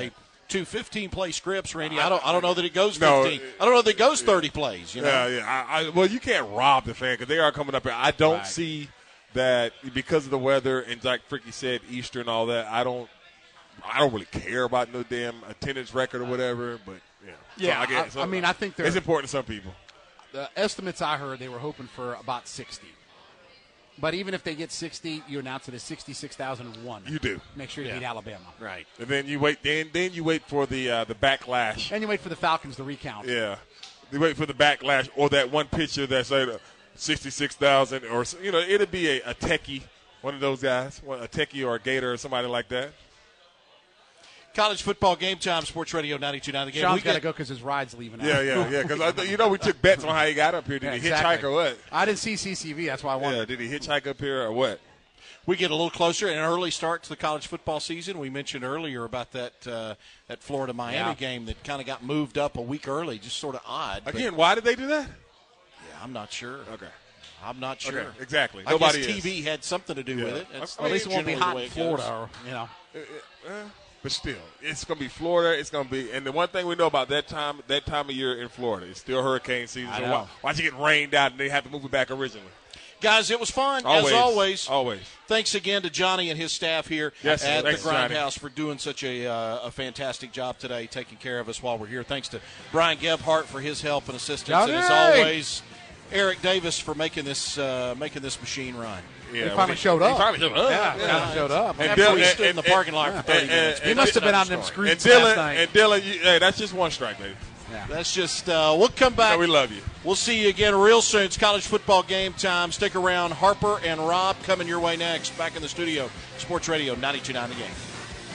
S2: two fifteen-play scripts, Randy. I don't I don't know that it goes
S3: No,
S2: fifteen. I don't know that it goes thirty plays. You know?
S3: Yeah, yeah. I, I, well, you can't rob the fan because they are coming up here. I don't
S4: Right.
S3: see that because of the weather and like Fricky said, Easter and all that. I don't. I don't really care about no damn attendance record or whatever. But yeah,
S4: Yeah,
S3: So I, guess,
S4: I- I mean, I think they're-
S3: it's important to some people.
S4: The estimates I heard, they were hoping for about sixty. But even if they get sixty, you announce it as sixty-six thousand one.
S3: You do.
S4: Make sure you
S2: Yeah.
S4: beat Alabama.
S2: Right.
S3: And then you wait. Then then you wait for the uh, the backlash.
S4: And you wait for the Falcons to recount.
S3: Yeah, you wait for the backlash or that one picture that's like uh, sixty-six thousand or you know it'll be a, a techie, one of those guys, one- a techie or a Gator or somebody like that.
S2: College football game time, Sports Radio ninety-two point nine. The game.
S4: Sean's
S2: We
S4: got to
S2: get-
S4: go because his ride's leaving out.
S3: Yeah, yeah, yeah. Because you know we took bets on how he got up here. Did
S4: Yeah,
S3: he
S4: exactly.
S3: hitchhike or what?
S4: I didn't see C C V. That's why I wanted.
S3: Yeah, did he hitchhike up here or what?
S2: We get a little closer, an early start to the college football season. We mentioned earlier about that uh, that Florida Miami
S4: Yeah.
S2: game that kind of got moved up a week early, just sort of odd. but-
S3: Again, why did they do that?
S2: yeah, I'm not sure.
S3: Okay.
S2: I'm not sure.
S3: Okay, exactly.
S2: I
S3: Nobody
S2: guess
S3: is.
S2: T V had something to do
S3: Yeah.
S2: with it. That's
S3: Well,
S4: At least it won't be
S2: generally
S4: hot
S2: the way
S4: in
S2: it
S4: Florida,
S2: goes.
S4: or, you know.
S3: Uh, But still, it's going to be Florida. It's going to be, and the one thing we know about that time, that time of year in Florida, it's still hurricane season.
S4: I
S3: So
S4: know.
S3: why, why'd you get rained out and they have to move it back originally?
S2: Guys, it was fun,
S3: Always.
S2: as always.
S3: Always.
S2: Thanks again to Johnny and his staff here
S3: Yes,
S2: at the
S3: thanks, Johnny.
S2: Grindhouse for doing such a, uh, a fantastic job today, taking care of us while we're here. Thanks to Brian Gebhardt for his help and assistance, and as
S4: Johnny!
S2: always, Eric Davis for making this uh, making this machine run.
S3: Yeah,
S4: He
S3: when
S4: finally showed up.
S3: He finally showed up.
S4: Yeah, he finally showed up.
S3: And
S2: After
S3: Dylan-
S2: we
S3: and-
S2: stood in the
S3: and-
S2: parking lot for thirty
S3: and-
S2: minutes.
S3: and-
S4: He must have been on them
S2: Another
S4: screens
S3: And
S4: last
S3: Dylan,
S4: night.
S3: and Dylan, you, hey, that's just one strike, baby.
S2: That's just, uh, we'll come back.
S3: No, we love you.
S2: We'll see you again real soon. It's college football game time. Stick around. Harper and Rob coming your way next. Back in the studio. Sports Radio ninety-two point nine The Game.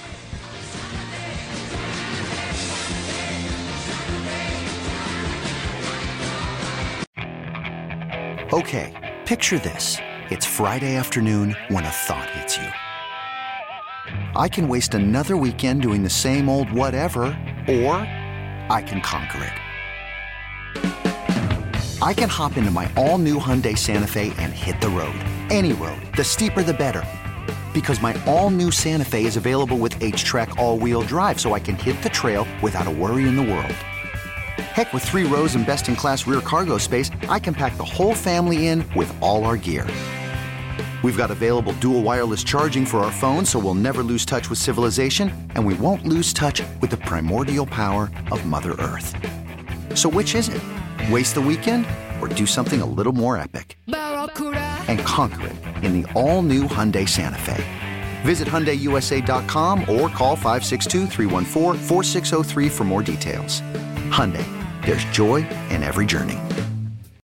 S6: Okay, picture this. It's Friday afternoon when a thought hits you. I can waste another weekend doing the same old whatever, or I can conquer it. I can hop into my all-new Hyundai Santa Fe and hit the road. Any road. The steeper, the better. Because my all-new Santa Fe is available with H-Track all-wheel drive, so I can hit the trail without a worry in the world. Heck, with three rows and best-in-class rear cargo space, I can pack the whole family in with all our gear. We've got available dual wireless charging for our phones, so we'll never lose touch with civilization, and we won't lose touch with the primordial power of Mother Earth. So which is it? Waste the weekend or do something a little more epic? And conquer it in the all-new Hyundai Santa Fe. Visit Hyundai U S A dot com or call five six two, three one four, four six zero three for more details. Hyundai, there's joy in every journey.